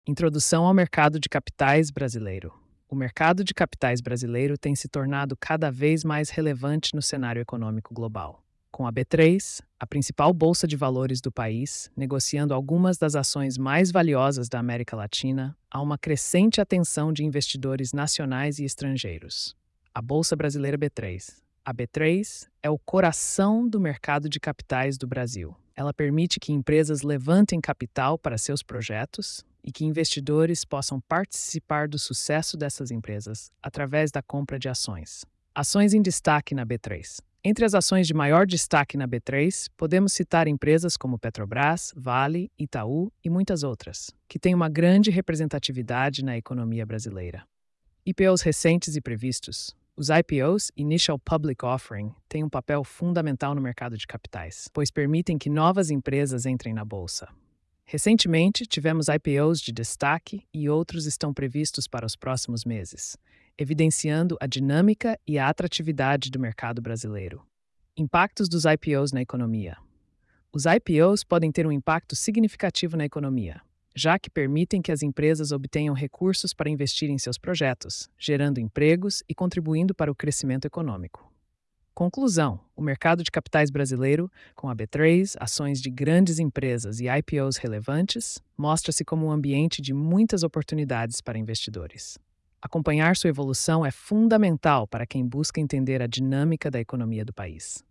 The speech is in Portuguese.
Introdução ao mercado de capitais brasileiro. O mercado de capitais brasileiro tem se tornado cada vez mais relevante no cenário econômico global. Com a B3, a principal bolsa de valores do país, negociando algumas das ações mais valiosas da América Latina, há uma crescente atenção de investidores nacionais e estrangeiros. A Bolsa Brasileira B3. A B3 é o coração do mercado de capitais do Brasil. Ela permite que empresas levantem capital para seus projetos e que investidores possam participar do sucesso dessas empresas através da compra de ações. Ações em destaque na B3. Entre as ações de maior destaque na B3, podemos citar empresas como Petrobras, Vale, Itaú e muitas outras, que têm uma grande representatividade na economia brasileira. IPOs recentes e previstos. Os IPOs, Initial Public Offering, têm um papel fundamental no mercado de capitais, pois permitem que novas empresas entrem na bolsa. Recentemente, tivemos IPOs de destaque e outros estão previstos para os próximos meses, evidenciando a dinâmica e a atratividade do mercado brasileiro. Impactos dos IPOs na economia. Os IPOs podem ter um impacto significativo na economia, já que permitem que as empresas obtenham recursos para investir em seus projetos, gerando empregos e contribuindo para o crescimento econômico. Conclusão: o mercado de capitais brasileiro, com a B3, ações de grandes empresas e IPOs relevantes, mostra-se como um ambiente de muitas oportunidades para investidores. Acompanhar sua evolução é fundamental para quem busca entender a dinâmica da economia do país.